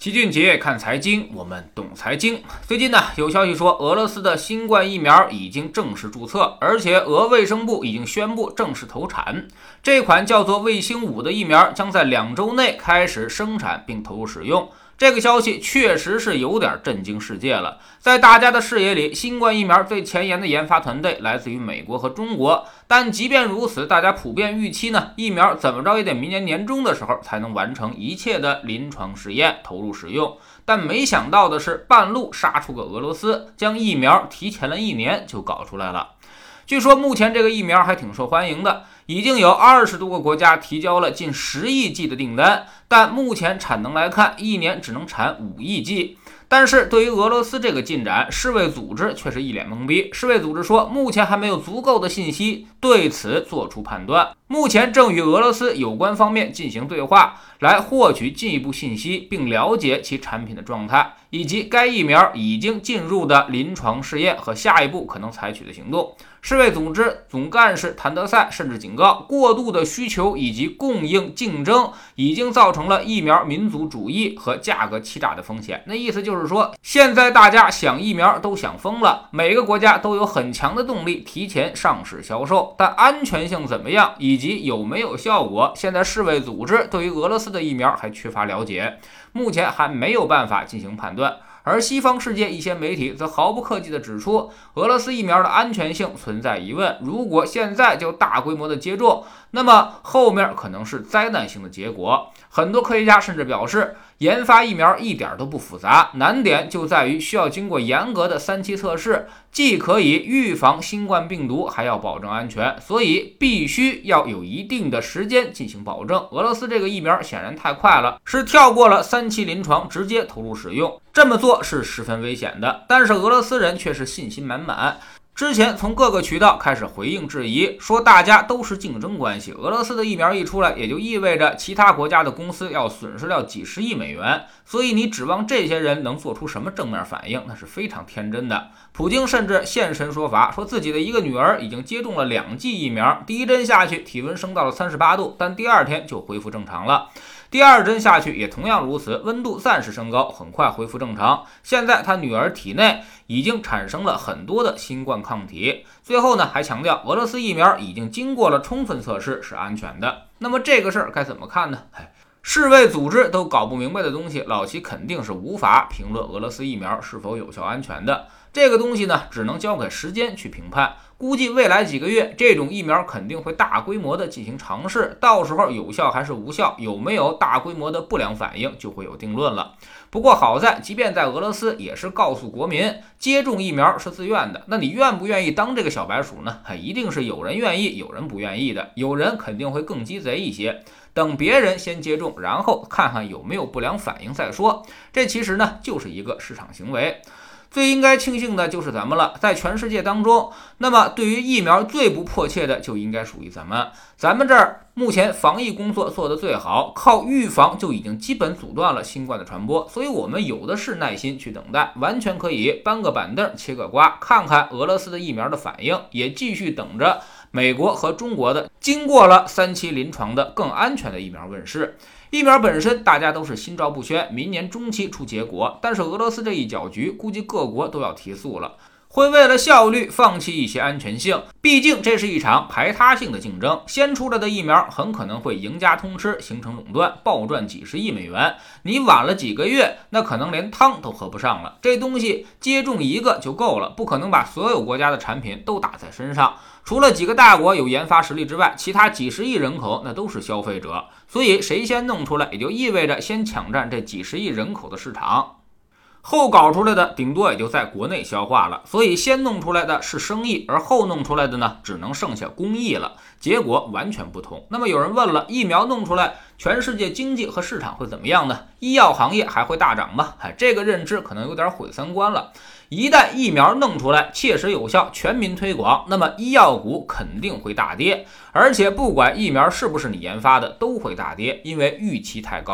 齐俊杰看财经，我们懂财经。最近呢，有消息说俄罗斯的新冠疫苗已经正式注册，而且俄卫生部已经宣布正式投产。这款叫做卫星5的疫苗将在2周内开始生产并投入使用。这个消息确实是有点震惊世界了。在大家的视野里，新冠疫苗最前沿的研发团队来自于美国和中国，但即便如此，大家普遍预期呢，疫苗怎么着也得明年年中的时候才能完成一切的临床实验投入使用。但没想到的是，半路杀出个俄罗斯，将疫苗提前了1年就搞出来了。据说目前这个疫苗还挺受欢迎的，已经有20多个国家提交了近10亿剂的订单，但目前产能来看，1年只能产5亿剂。但是对于俄罗斯这个进展，世卫组织却是一脸懵逼。世卫组织说，目前还没有足够的信息对此做出判断，目前正与俄罗斯有关方面进行对话，来获取进一步信息，并了解其产品的状态，以及该疫苗已经进入的临床试验和下一步可能采取的行动。世卫组织总干事谭德赛甚至警告，过度的需求以及供应竞争已经造成了疫苗民族主义和价格欺诈的风险。那意思就是说，现在大家想疫苗都想疯了，每个国家都有很强的动力提前上市销售，但安全性怎么样以及有没有效果，现在世卫组织对于俄罗斯的疫苗还缺乏了解，目前还没有办法进行判断。而西方世界一些媒体则毫不客气地指出，俄罗斯疫苗的安全性存在疑问，如果现在就大规模的接种，那么后面可能是灾难性的结果。很多科学家甚至表示，研发疫苗一点都不复杂，难点就在于需要经过严格的3期测试，既可以预防新冠病毒，还要保证安全，所以必须要有一定的时间进行保证。俄罗斯这个疫苗显然太快了，是跳过了3期临床直接投入使用，这么做是十分危险的。但是俄罗斯人却是信心满满，之前从各个渠道开始回应质疑，说大家都是竞争关系，俄罗斯的疫苗一出来，也就意味着其他国家的公司要损失掉几十亿美元，所以你指望这些人能做出什么正面反应，那是非常天真的。普京甚至现身说法，说自己的一个女儿已经接种了2剂疫苗，第1针下去体温升到了38度，但第2天就恢复正常了。第2针下去也同样如此，温度暂时升高，很快恢复正常。现在他女儿体内已经产生了很多的新冠抗体。最后呢，还强调俄罗斯疫苗已经经过了充分测试，是安全的。那么这个事儿该怎么看呢？世卫组织都搞不明白的东西，老齐肯定是无法评论俄罗斯疫苗是否有效安全的。这个东西呢，只能交给时间去评判。估计未来几个月，这种疫苗肯定会大规模的进行尝试，到时候有效还是无效，有没有大规模的不良反应，就会有定论了。不过好在，即便在俄罗斯，也是告诉国民接种疫苗是自愿的。那你愿不愿意当这个小白鼠呢？一定是有人愿意，有人不愿意的。有人肯定会更鸡贼一些，等别人先接种，然后看看有没有不良反应再说。这其实呢，就是一个市场行为。最应该庆幸的就是咱们了，在全世界当中，那么对于疫苗最不迫切的就应该属于咱们。咱们这儿目前防疫工作做得最好，靠预防就已经基本阻断了新冠的传播，所以我们有的是耐心去等待，完全可以搬个板凳切个瓜，看看俄罗斯的疫苗的反应，也继续等着美国和中国的经过了3期临床的更安全的疫苗问世。疫苗本身大家都是心照不宣，明年中期出结果，但是俄罗斯这一搅局，估计各国都要提速了，会为了效率放弃一些安全性，毕竟这是一场排他性的竞争，先出来的疫苗很可能会赢家通吃，形成垄断，暴赚几十亿美元。你晚了几个月，那可能连汤都喝不上了。这东西接种一个就够了，不可能把所有国家的产品都打在身上。除了几个大国有研发实力之外，其他几十亿人口那都是消费者，所以谁先弄出来，也就意味着先抢占这几十亿人口的市场。后搞出来的顶多也就在国内消化了，所以先弄出来的是生意，而后弄出来的呢，只能剩下公益了，结果完全不同。那么有人问了，疫苗弄出来，全世界经济和市场会怎么样呢？医药行业还会大涨吗？这个认知可能有点毁三观了。一旦疫苗弄出来，切实有效，全民推广，那么医药股肯定会大跌，而且不管疫苗是不是你研发的，都会大跌，因为预期太高了。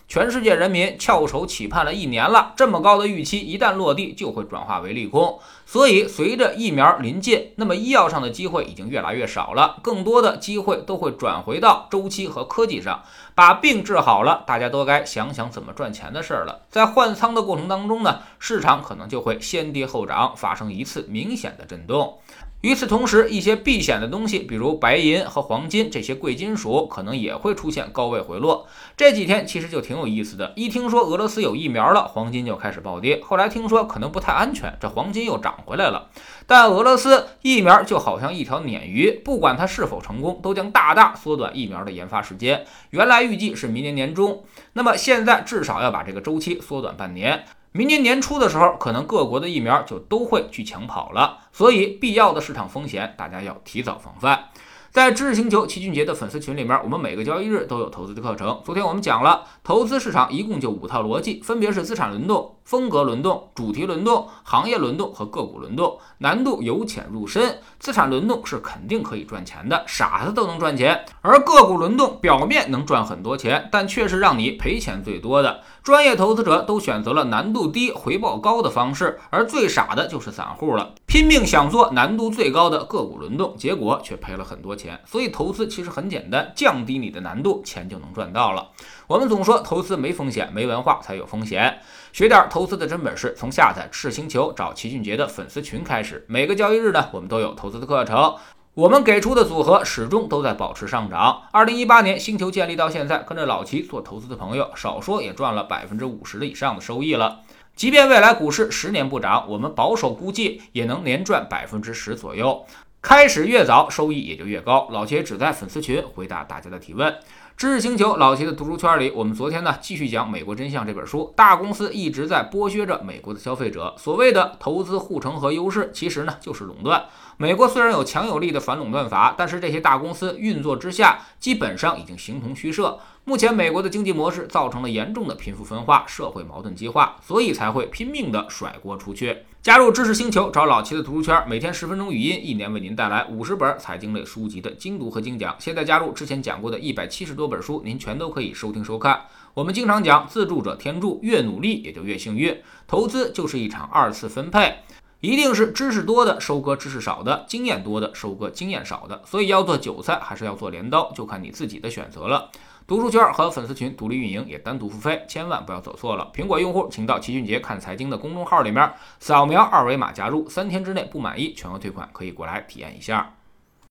全世界人民翘首企盼了1年了，这么高的预期一旦落地，就会转化为利空。所以随着疫苗临近，那么医药上的机会已经越来越少了，更多的机会都会转回到周期和科技上。把病治好了，大家都该想想怎么赚钱的事儿了。在换仓的过程当中呢，市场可能就会先跌后涨，发生一次明显的震动。与此同时，一些避险的东西，比如白银和黄金这些贵金属，可能也会出现高位回落。这几天其实就挺有意思的，一听说俄罗斯有疫苗了，黄金就开始暴跌，后来听说可能不太安全，这黄金又涨回来了。但俄罗斯疫苗就好像一条鲶鱼，不管它是否成功，都将大大缩短疫苗的研发时间。原来预计是明年年中，那么现在至少要把这个周期缩短半年。明年年初的时候，可能各国的疫苗就都会去抢跑了，所以必要的市场风险，大家要提早防范。在知识星球齐俊杰的粉丝群里面，我们每个交易日都有投资的课程。昨天我们讲了投资市场一共就5套逻辑，分别是资产轮动、风格轮动、主题轮动、行业轮动和个股轮动，难度由浅入深。资产轮动是肯定可以赚钱的，傻子都能赚钱，而个股轮动表面能赚很多钱，但却是让你赔钱最多的。专业投资者都选择了难度低、回报高的方式，而最傻的就是散户了，拼命想做难度最高的个股轮动，结果却赔了很多钱。所以投资其实很简单，降低你的难度，钱就能赚到了。我们总说投资没风险，没文化才有风险。学点投资的真本事，从下载知识星球找齐俊杰的粉丝群开始。每个交易日呢，我们都有投资的课程。我们给出的组合始终都在保持上涨。2018年星球建立到现在，跟着老齐做投资的朋友，少说也赚了50%以上的收益了。即便未来股市10年不涨，我们保守估计也能年赚10%左右。开始越早，收益也就越高。老齐只在粉丝群回答大家的提问。知识星球老齐的读书圈里，我们昨天呢继续讲《美国真相》这本书。大公司一直在剥削着美国的消费者，所谓的投资护城河优势，其实呢就是垄断。美国虽然有强有力的反垄断法，但是这些大公司运作之下，基本上已经形同虚设。目前美国的经济模式造成了严重的贫富分化、社会矛盾激化，所以才会拼命的甩锅出去。加入知识星球，找老齐的读书圈，每天10分钟语音，1年为您带来50本财经类书籍的精读和精讲。现在加入之前讲过的170多本书，您全都可以收听收看。我们经常讲自助者天助，越努力也就越幸运。投资就是一场2次分配，一定是知识多的收割知识少的，经验多的收割经验少的，所以要做韭菜还是要做镰刀，就看你自己的选择了。读书圈和粉丝群独立运营，也单独付费，千万不要走错了。苹果用户请到齐俊杰看财经的公众号里面，扫描2维码加入，3天之内不满意全额退款，可以过来体验一下。